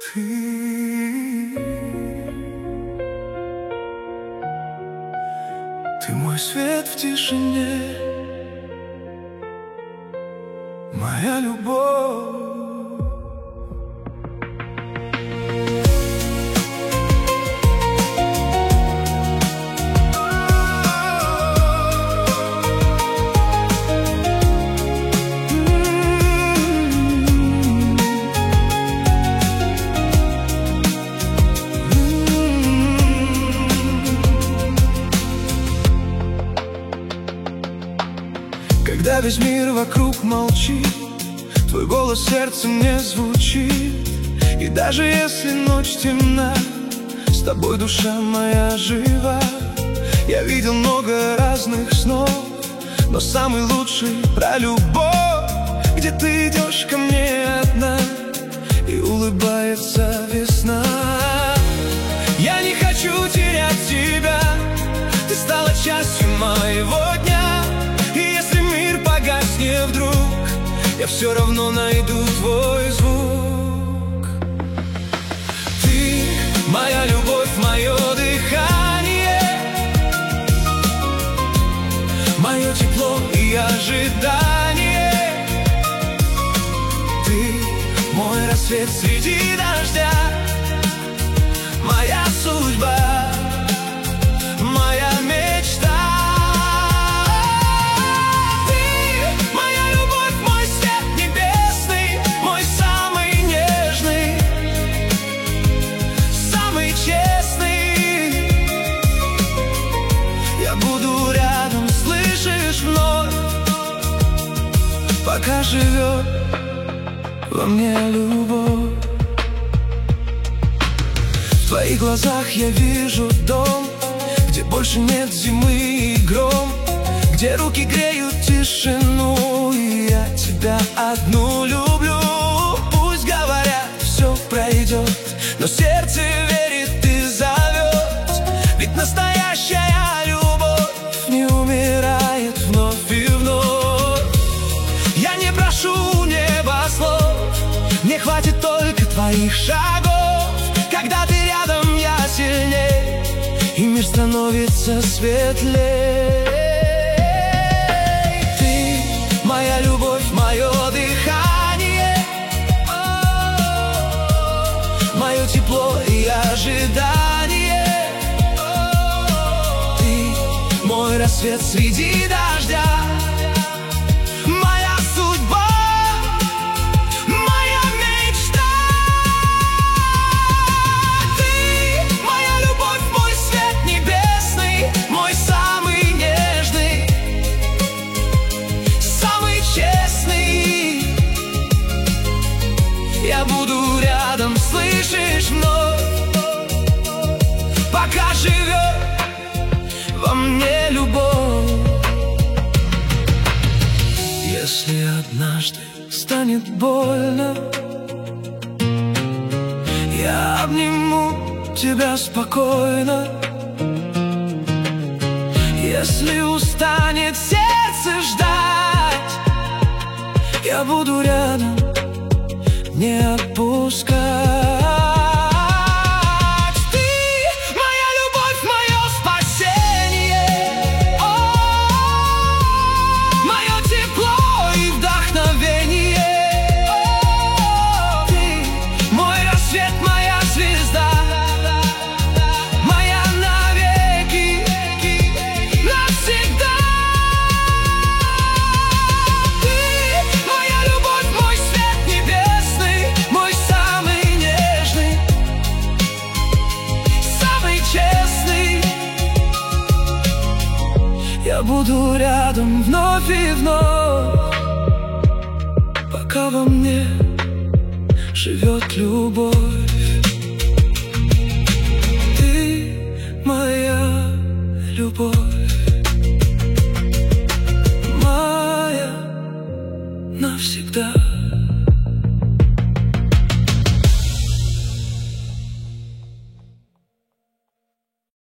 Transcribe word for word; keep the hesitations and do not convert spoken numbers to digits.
Ты, ты мой свет в тишине, моя любовь. Когда весь мир вокруг молчит, твой голос в сердце мне звучит. И даже если ночь темна, с тобой душа моя жива. Я видел много разных снов, но самый лучший про любовь, где ты идешь ко мне одна, и улыбается весна. Я не хочу терять тебя, ты стала частью моего дня. Погаснет вдруг, я все равно найду твой звук. Ты моя любовь, мое дыхание, мое тепло и ожидание. Ты мой рассвет среди дождя, моя судьба, моя мечта. Пока живет во мне любовь. В твоих глазах я вижу дом, где больше нет зимы и гром, где руки греют тишину, и я тебя одну люблю. Пусть говорят, все пройдет, но сердце верит и зовет. Ведь настоящая любовь не умирает вновь и вновь. Прошу небослов, мне хватит только твоих шагов. Когда ты рядом, я сильней, и мир становится светлей. Ты моя любовь, мое дыхание, мое тепло и ожидание. Ты мой рассвет среди дождя, пока живет во мне любовь. Если однажды станет больно, я обниму тебя спокойно. Если устанет сердце ждать, я буду рядом, не отпускать. Я буду рядом вновь и вновь, пока во мне живет любовь. Ты моя любовь.